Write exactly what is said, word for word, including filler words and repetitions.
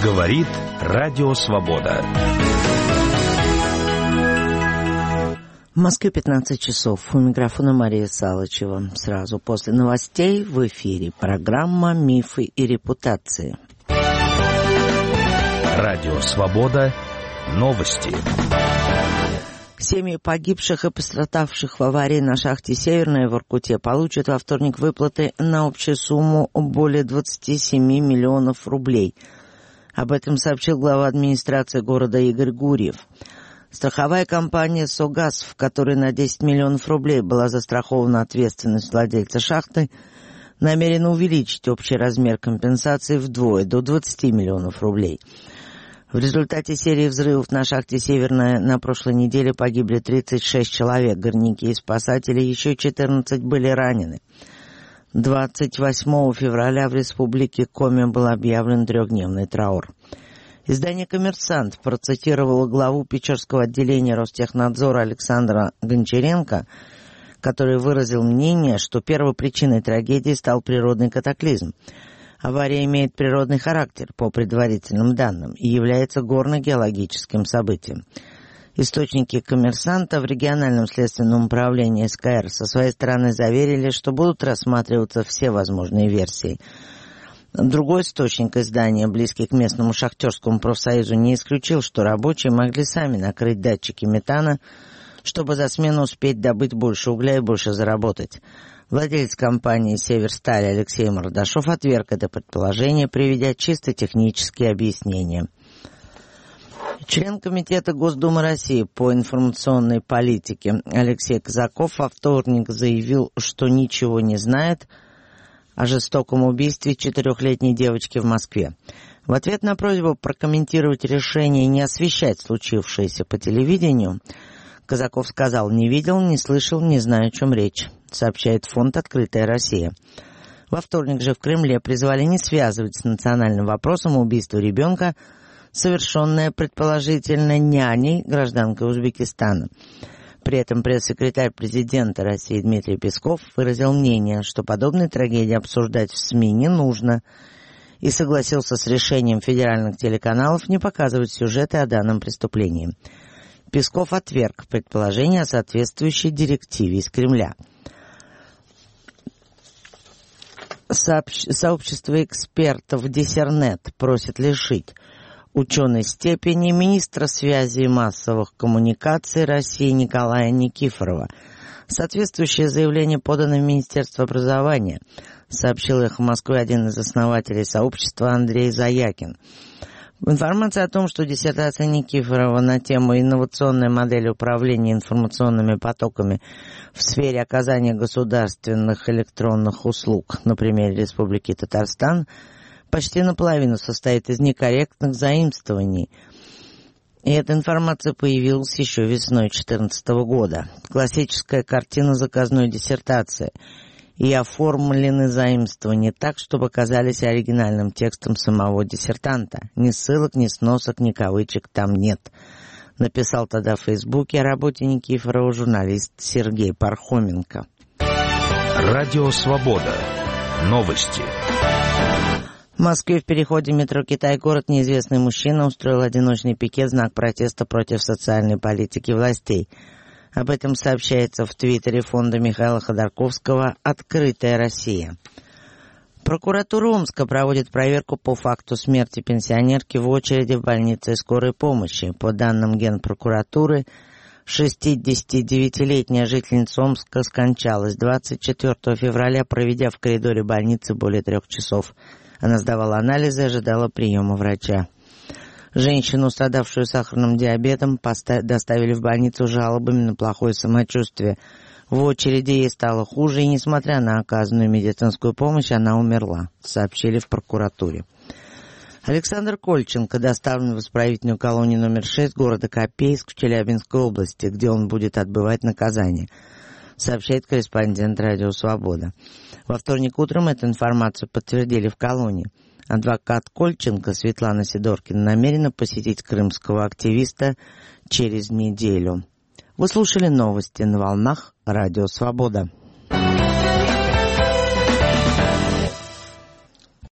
Говорит Радио Свобода. В Москве пятнадцать часов. У микрофона Мария Салычева. Сразу после новостей в эфире программа «Мифы и репутации». Радио Свобода. Новости. Семьи погибших и пострадавших в аварии на шахте «Северная» в Воркуте получат во вторник выплаты на общую сумму более двадцать семь миллионов рублей. Об этом сообщил глава администрации города Игорь Гурьев. Страховая компания «Согаз», в которой на десять миллионов рублей была застрахована ответственность владельца шахты, намерена увеличить общий размер компенсации вдвое, до двадцати миллионов рублей. В результате серии взрывов на шахте «Северная» на прошлой неделе погибли тридцать шесть человек, горняки и спасатели, еще четырнадцать были ранены. двадцать восьмого февраля в республике Коми был объявлен трехдневный траур. Издание «Коммерсант» процитировало главу Печорского отделения Ростехнадзора Александра Гончаренко, который выразил мнение, что первопричиной трагедии стал природный катаклизм. Авария имеет природный характер, по предварительным данным, и является горно-геологическим событием. Источники «Коммерсанта» в региональном следственном управлении СКР со своей стороны заверили, что будут рассматриваться все возможные версии. Другой источник издания, близкий к местному шахтерскому профсоюзу, не исключил, что рабочие могли сами накрыть датчики метана, чтобы за смену успеть добыть больше угля и больше заработать. Владелец компании «Северсталь» Алексей Мордашов отверг это предположение, приведя чисто технические объяснения. Член Комитета Госдумы России по информационной политике Алексей Казаков во вторник заявил, что ничего не знает о жестоком убийстве четырехлетней девочки в Москве. В ответ на просьбу прокомментировать решение не освещать случившееся по телевидению, Казаков сказал: «Не видел, не слышал, не знаю, о чем речь», сообщает фонд «Открытая Россия». Во вторник же в Кремле призвали не связывать с национальным вопросом убийство ребенка, совершенное предположительно няней, гражданкой Узбекистана. При этом пресс-секретарь президента России Дмитрий Песков выразил мнение, что подобные трагедии обсуждать в СМИ не нужно, и согласился с решением федеральных телеканалов не показывать сюжеты о данном преступлении. Песков отверг предположение о соответствующей директиве из Кремля. Сообщ... Сообщество экспертов Диссернет просит лишить ученой степени министра связи и массовых коммуникаций России Николая Никифорова. Соответствующее заявление подано в Министерство образования, сообщил «Эхо Москвы» один из основателей сообщества Андрей Заякин. Информация о том, что диссертация Никифорова на тему «Инновационная модель управления информационными потоками в сфере оказания государственных электронных услуг» на примере Республики Татарстан почти наполовину состоит из некорректных заимствований. И эта информация появилась еще весной две тысячи четырнадцатого года. Классическая картина заказной диссертации. И оформлены заимствования так, чтобы казались оригинальным текстом самого диссертанта. Ни ссылок, ни сносок, ни кавычек там нет. Написал тогда в Фейсбуке о работе Никифорова журналист Сергей Пархоменко. Радио Свобода. Новости. В Москве в переходе метро Китай-город неизвестный мужчина устроил одиночный пикет в знак протеста против социальной политики властей. Об этом сообщается в твиттере фонда Михаила Ходорковского «Открытая Россия». Прокуратура Омска проводит проверку по факту смерти пенсионерки в очереди в больнице скорой помощи. По данным Генпрокуратуры, шестидесятидевятилетняя жительница Омска скончалась двадцать четвёртого февраля, проведя в коридоре больницы более трех часов. Она сдавала анализы и ожидала приема врача. Женщину, страдавшую сахарным диабетом, поста- доставили в больницу с жалобами на плохое самочувствие. В очереди ей стало хуже, и, несмотря на оказанную медицинскую помощь, она умерла, сообщили в прокуратуре. Александр Кольченко доставлен в исправительную колонию номер шесть города Копейск в Челябинской области, где он будет отбывать наказание, сообщает корреспондент «Радио Свобода». Во вторник утром эту информацию подтвердили в колонии. Адвокат Кольченко Светлана Сидоркина намерена посетить крымского активиста через неделю. Вы слушали новости на волнах «Радио Свобода».